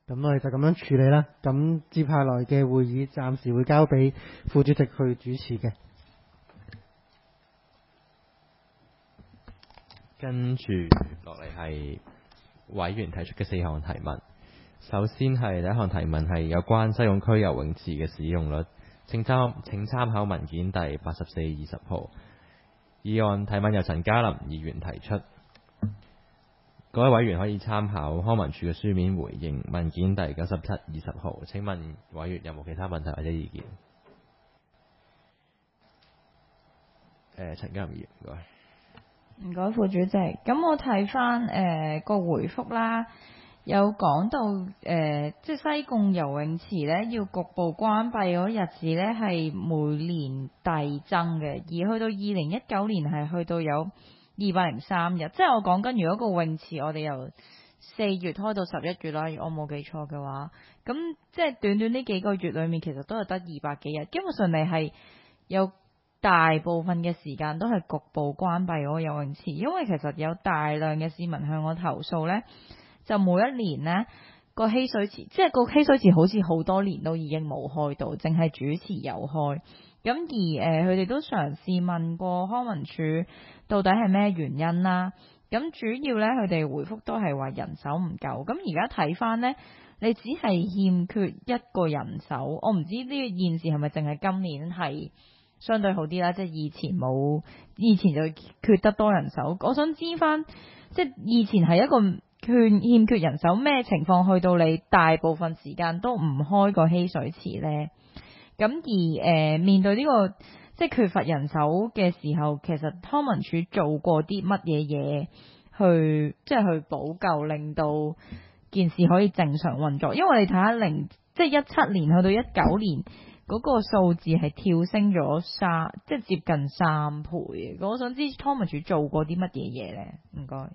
咁我哋就咁樣處理啦。咁接下來嘅會議暫時會交俾副主席去主持嘅。 跟住落嚟係委員提出嘅4項提問。首先係第一項提問係有關西貢區游泳池嘅使用率，請參考文件第84-20號。議案提問由陳嘉琳議員提出，各位委員可以參考康文署嘅書面回應文件第97-20號。請問委員有冇其他問題或者意見？陳嘉琳議員，唔該。 唔該，副主席。咁我睇翻個回覆啦，有講到即係西貢游泳池咧要局部關閉嗰日子咧係每年遞增嘅，而去到2019年係去到有203日。即係我講緊，如果個泳池我哋由4月開到11月啦，我冇記錯嘅話，咁即係短短呢幾個月裏面，其實都係得200幾日，基本上你係有大部分嘅時間都係局部關閉嗰個游泳池，因為其實有大量嘅市民向我投訴呢，就每一年呢個嬉水池，即係個嬉水池好似好多年都已經冇開到，淨係主池有開。咁而佢哋都嘗試問過康文署到底係咩原因啦。咁主要呢，佢哋回覆都係話人手唔夠。咁而家睇翻呢，你只係欠缺一個人手，我唔知呢個現時係咪淨係今年係相對好啲啦，即係以前就缺得多人手。我想知翻，即係以前係一個欠缺人手咩情況，去到你大部分時間都唔開個嬉水池呢？咁而面對呢個即係缺乏人手嘅時候，其實康文署做過啲乜嘢嘢去補救，令到件事可以正常運作？因為你睇下即係17年去到19年。嗰個數字係跳升咗即係接近3倍。我想知康文署做過啲乜嘢嘢呢？唔該。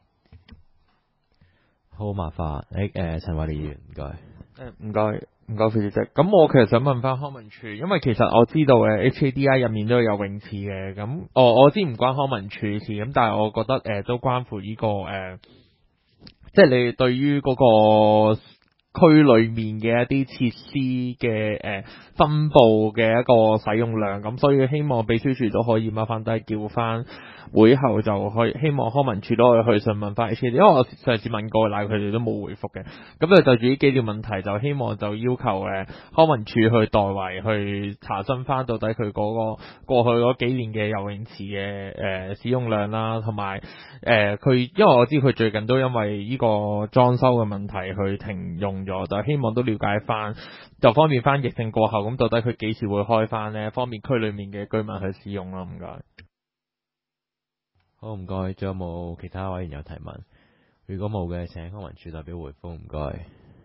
好，麻煩陳偉烈議員，唔該。 唔該，副主席。咁我其實想問翻康文署，因為其實我知道HKDI 入面都有泳池嘅，咁我知唔關康文署事，咁但係我覺得都關乎呢個即係你對於嗰個區裏面嘅一啲設施嘅分佈嘅一個使用量，咁所以希望秘書處都可以麻煩低叫翻會後就可以，希望康文署都可以去詢問翻 HKD， 因為我上次問過，但係佢哋都冇回覆嘅。咁就住呢幾條問題，就希望就要求康文署去代為去查詢翻到底佢嗰個過去嗰幾年嘅游泳池嘅使用量啦，同埋佢因為我知佢最近都因為呢個裝修嘅問題去停用咗，就希望都了解翻，就方便翻疫情過後咁到底佢幾時會開翻呢？方便區裏面嘅居民去使用啦。唔該。 好，唔該。仲有冇其他委員有提問？如果冇嘅，請康文署代表回覆。唔該。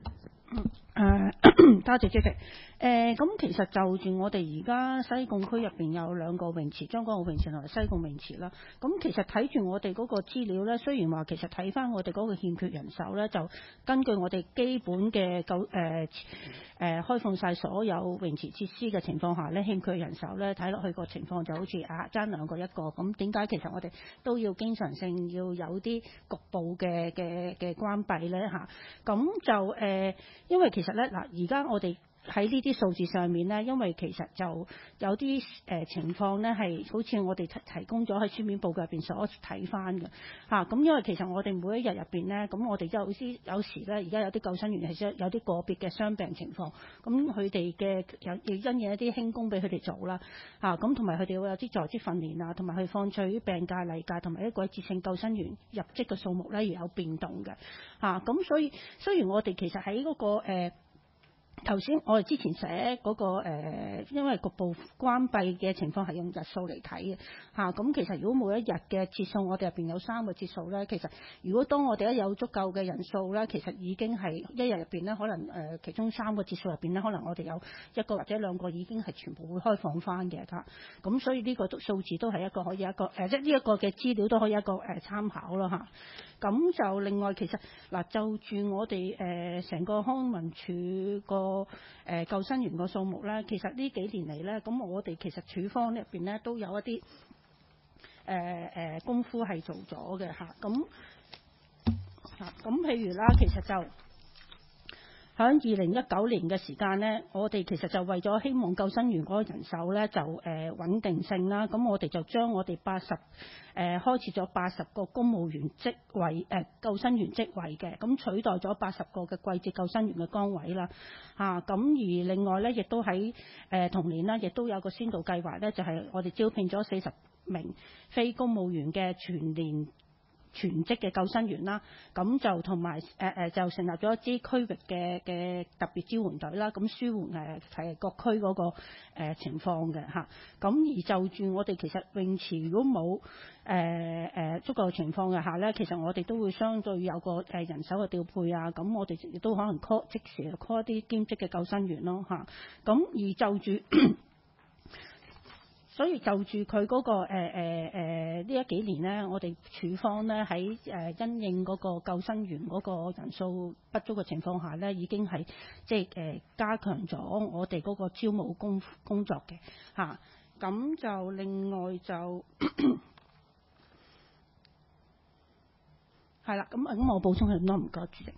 多謝主席。咁其實就住我哋而家西貢區入邊有2個泳池，將軍澳泳池同埋西貢泳池啦。咁其實睇住我哋嗰個資料呢，雖然話其實睇翻我哋嗰個欠缺人手呢，就根據我哋基本嘅開放晒所有泳池設施嘅情況下呢，欠缺人手呢，睇落去個情況就好似爭2個1個。咁點解其實我哋都要經常性要有啲局部嘅關閉呢？嚇？咁就因為其實呢，嗱，而家我哋喺呢啲數字上面呢，因為其實就有啲情況呢係好似我哋提供咗喺書面報告入邊所睇翻嘅嚇。咁因為其實我哋每一日入邊呢，咁我哋有時呢，而家有啲救生員係有啲個別嘅傷病情況，咁佢哋嘅要因應一啲輕功俾佢哋做啦嚇。咁同埋佢哋會有啲在職訓練啊，同埋去放取病假、例假同埋一季節性救生員入職嘅數目呢，要有變動嘅嚇。咁所以雖然我哋其實喺嗰個頭先我哋之前寫嗰個因為局部關閉嘅情況係用日數嚟睇嘅嚇。咁其實如果每一日嘅節數，我哋入邊有3個節數咧，其實如果當我哋一有足夠嘅人數咧，其實已經係一日入邊咧，可能其中3個節數入邊咧，可能我哋有1個或者2個已經係全部會開放翻嘅嚇。咁所以呢個數字都係一個可以一個即係呢一個嘅資料都可以一個參考咯嚇。咁就另外其實嗱，就住我哋成個康文署個救生員個數目咧，其實呢幾年嚟咧，咁我哋其實處方入邊咧都有一啲功夫係做咗嘅嚇。咁譬如啦，其實就喺2019年嘅時間呢，我哋其實就為咗希望救生員嗰個人手呢，就穩定性啦，咁我哋就將我哋開設咗80個公務員職位救生員職位嘅，咁取代咗80個嘅季節救生員嘅崗位啦，咁而另外呢，亦都喺同年啦，亦都有個先導計劃呢，就係我哋招聘咗40名非公務員嘅全職嘅救生員啦，咁就同埋就成立咗一支區域嘅特別支援隊啦，咁舒緩各區嗰個情況嘅嚇。咁而就住我哋其實泳池如果冇足夠情況嘅下咧，其實我哋都會相對有個人手嘅調配啊，咁我哋亦都可能即時 call 一啲兼職嘅救生員咯嚇。咁而就住所以就住佢嗰個呢一幾年呢，我哋處方呢喺因應嗰個救生員嗰個人數不足嘅情況下呢，已經係即係加強咗我哋嗰個招募工作嘅嚇。咁就另外就係啦，咁我補充係咁多，唔該主席。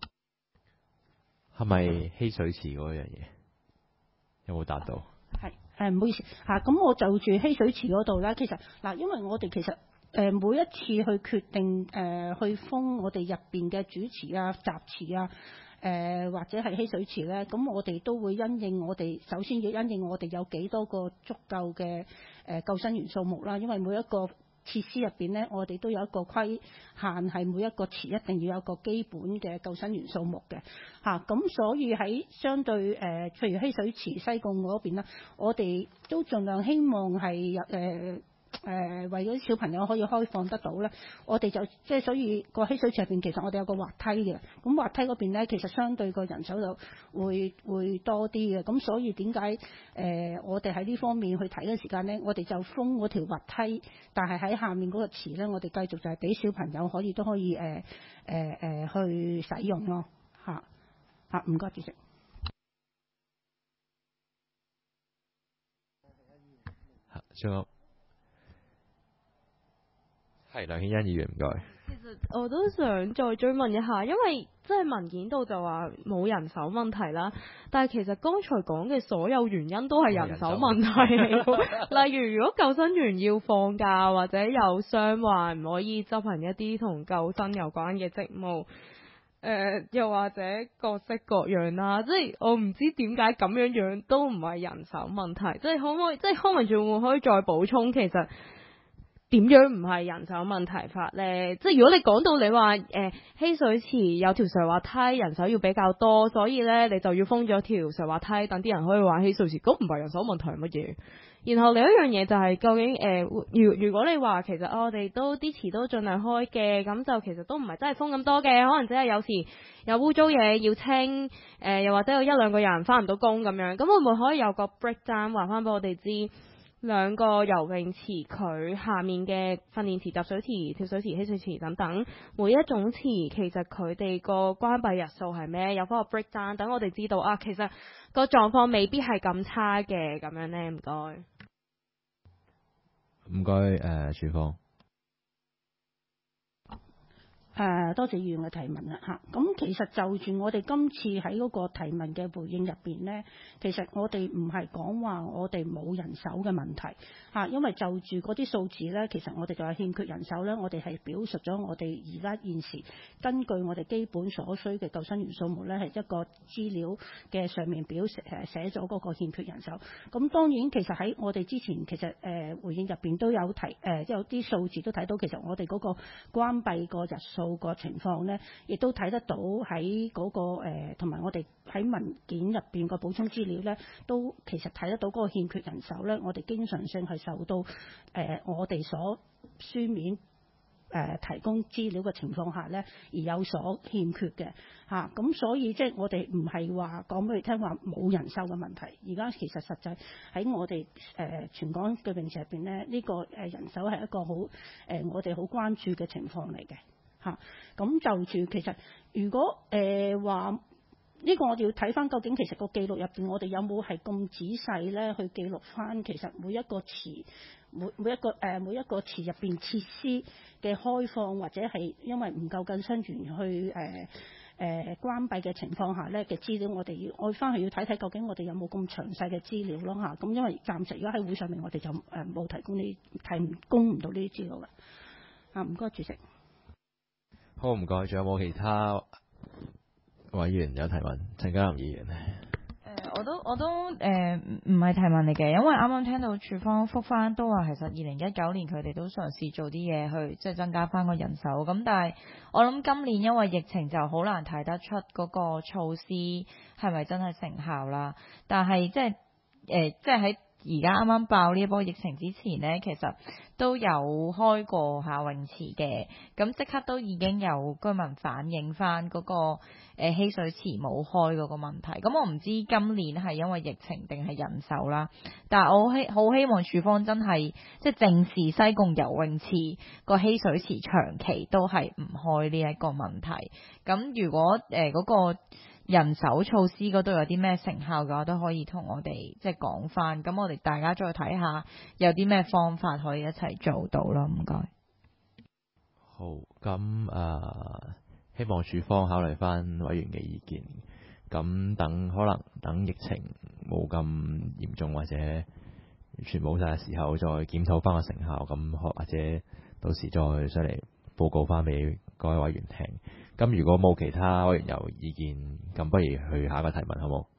係咪嬉水池嗰樣嘢有冇達到？ 係唔好意思嚇，咁我就住嬉水池嗰度咧，其實嗱，因為我哋其實每一次去決定去封我哋入邊嘅主池啊、雜池啊，或者係嬉水池咧，咁我哋都會因應我哋首先要因應我哋有幾多個足夠嘅救生員數目啦，因為每一個設施入邊呢，我哋都有一個規限，係每一個池一定要有一個基本嘅救生員數目嘅嚇。咁所以喺相對譬如嬉水池西貢嗰邊啦，我哋都盡量希望係為咗小朋友可以開放得到咧，我哋就即係所以個嬉水池入邊其實我哋有個滑梯嘅，咁滑梯嗰邊咧其實相對個人手就會多啲嘅，咁所以點解我哋喺呢方面去睇嘅時間咧，我哋就封嗰條滑梯，但係喺下面嗰個池咧，我哋繼續就係俾小朋友都可以去使用咯嚇，唔該主席。 仲有係梁顯恩議員，唔該。 其實我都想再追問一下，因為即係文件度就話冇人手問題啦，但係其實剛才講嘅所有原因都係人手問題嚟嘅。例如，如果救生員要放假或者有傷患唔可以執行一啲同救生有關嘅職務，又或者各式各樣啦，即係我唔知點解咁樣都唔係人手問題，即係可唔可以，即係康文署會唔會可以再補充其實？點樣唔係人手問題法呢？即係如果你講到你話嬉水池有條垂滑梯，人手要比較多，所以呢你就要封咗條垂滑梯，等啲人可以玩嬉水池，咁唔係人手問題係乜嘢？然後另一樣嘢就係究竟如果你話其實我哋都啲池都盡量開嘅，咁就其實都唔係真係封咁多嘅，可能只係有時有污糟嘢要清，又或者有一兩個人返唔到工咁樣，咁會唔會可以有個 breakdown 話翻俾我哋知？兩個游泳池佢下面嘅訓練池、集水池、跳水池、嬉水池等等，每一種池其實佢哋個關閉日數係咩？有翻個 breakdown，等我哋知道啊，其實個狀況未必係咁差嘅咁樣呢。唔該。 唔該，署方。 多謝議員嘅提問啦嚇。咁其實就住我哋今次喺嗰個提問嘅回應入邊呢，其實我哋唔係講話我哋冇人手嘅問題嚇，因為就住嗰啲數字呢，其實我哋就係欠缺人手呢。我哋係表述咗我哋而家現時根據我哋基本所需嘅救生員數目呢，係一個資料嘅上面寫咗嗰個欠缺人手。咁當然其實喺我哋之前其實回應入邊都有提有啲數字都睇到，其實我哋嗰個關閉個日數個情況呢，亦都睇得到喺嗰個同埋我哋喺文件入邊個補充資料呢，都其實睇得到嗰個欠缺人手呢，我哋經常性係受到我哋所書面提供資料嘅情況下呢，而有所欠缺嘅嚇。咁所以即係我哋唔係話講俾你聽話冇人手嘅問題，而家其實實際喺我哋全港嘅泳池入邊呢，呢個人手係一個好我哋好關注嘅情況嚟嘅。咁就住其實如果話呢個我哋要睇翻究竟其實個記錄入邊我哋有冇係咁仔細咧去記錄翻其實每一個池每一個池入邊設施嘅開放，或者係因為唔夠救生員去關閉嘅情況下咧嘅資料，我翻去要睇睇究竟我哋有冇咁詳細嘅資料咯嚇。咁因為暫時而家喺會上面，我哋就冇提供唔到呢啲資料啦。唔該，主席。 好，唔該，仲有冇其他委員有提問？陳家林議員。 我都唔係提問嚟嘅，因為啱啱聽到處方覆翻都話，其實2019年佢哋都嘗試做啲嘢去即係增加翻個人手，咁但係我諗今年因為疫情就好難睇得出嗰個措施係咪真係成效啦。但係即係喺而家啱啱爆呢一波疫情之前呢，其實都有開過下泳池嘅，咁即刻都已經有居民反映翻嗰個嬉水池冇開嗰個問題。咁我唔知今年係因為疫情定係人手啦，但係我好希望處方真係即係正視西貢游泳池個嬉水池長期都係唔開呢一個問題。咁如果嗰個人手措施嗰度有啲咩成效嘅話，都可以同我哋即係講翻，咁我哋大家再睇下有啲咩方法可以一齊做到咯。唔該。 好，咁希望處方考慮翻委員嘅意見，咁可能等疫情冇咁嚴重或者完全冇晒嘅時候，再檢討翻個成效，咁或者到時再上嚟報告翻俾各位委員聽。咁如果冇其他委員有意見，咁不如去下一個提問好冇？